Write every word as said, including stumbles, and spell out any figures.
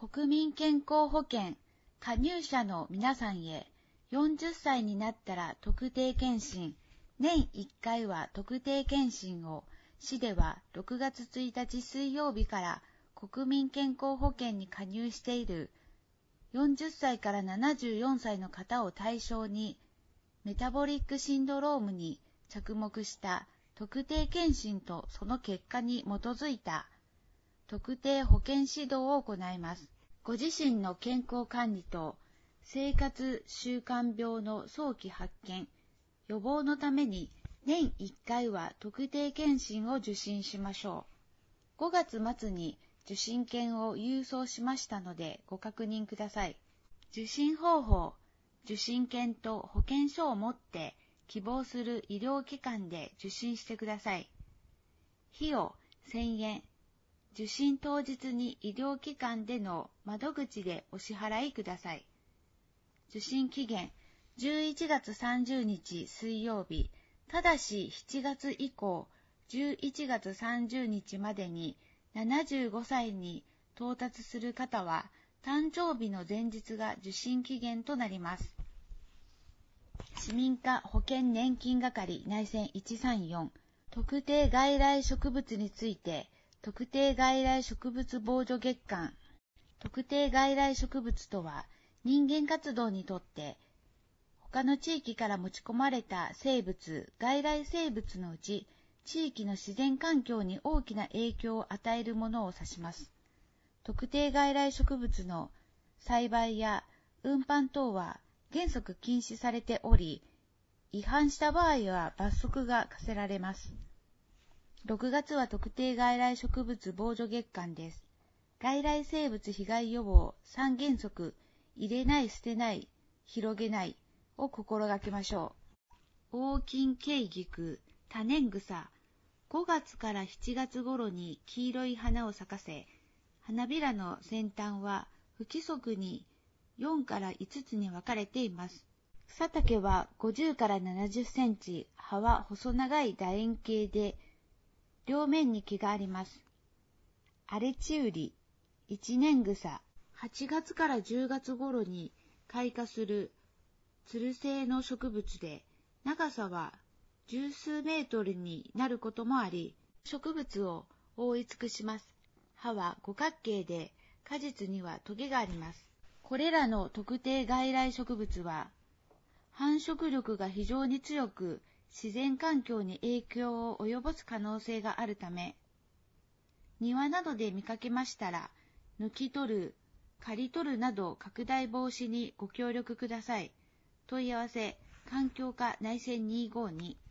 国民健康保険加入者の皆さんへ、よんじゅっさいになったら特定健診、年いっかいは特定健診を、市ではろくがつついたち水曜日から国民健康保険に加入しているよんじゅっさいからななじゅうよんさいの方を対象に、メタボリックシンドロームに着目した特定健診とその結果に基づいた特定保険指導を行います。ご自身の健康管理と生活習慣病の早期発見、予防のために年いっかいは特定健診を受診しましょう。ごがつ末に受診券を郵送しましたのでご確認ください。受診方法、受診券と保険証を持って希望する医療機関で受診してください。費用せんえん。受診当日に医療機関での窓口でお支払いください。受診期限じゅういちがつさんじゅうにち水曜日、ただししちがつ以降じゅういちがつさんじゅうにちまでにななじゅうごさいに到達する方は誕生日の前日が受診期限となります。市民課保険年金係内線いちさんよん、特定外来植物について特定外来植物防除月間。特定外来植物とは、人間活動にとって他の地域から持ち込まれた生物、外来生物のうち、地域の自然環境に大きな影響を与えるものを指します。特定外来植物の栽培や運搬等は原則禁止されており、違反した場合は罰則が課せられます。ろくがつは特定外来植物防除月間です。外来生物被害予防さん原則、入れない、捨てない、広げないを心がけましょう。黄金ケイギク、多年草。ごがつからしちがつ頃に黄色い花を咲かせ、花びらの先端は不規則によんからいつつに分かれています。草丈はごじゅうからななじゅっセンチ、葉は細長い楕円形で、両面に木があります。荒れ地ウリ、一年草。はちがつからじゅうがつ頃に開花するつる性の植物で、長さは十数メートルになることもあり、植物を覆い尽くします。葉は五角形で、果実にはトゲがあります。これらの特定外来植物は、繁殖力が非常に強く、自然環境に影響を及ぼす可能性があるため、庭などで見かけましたら、抜き取る、刈り取るなど拡大防止にご協力ください。問い合わせ、環境課内線にひゃくごじゅうに。